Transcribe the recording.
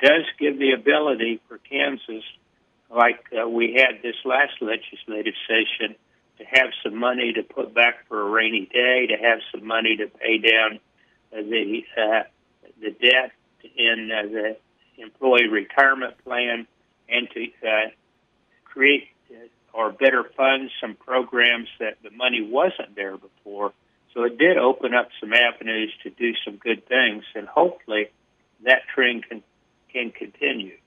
does give the ability for Kansas, like we had this last legislative session, to have some money to put back for a rainy day, to have some money to pay down the debt in the employee retirement plan, and to create or better fund some programs that the money wasn't there before. So it did open up some avenues to do some good things, and hopefully that trend can continue.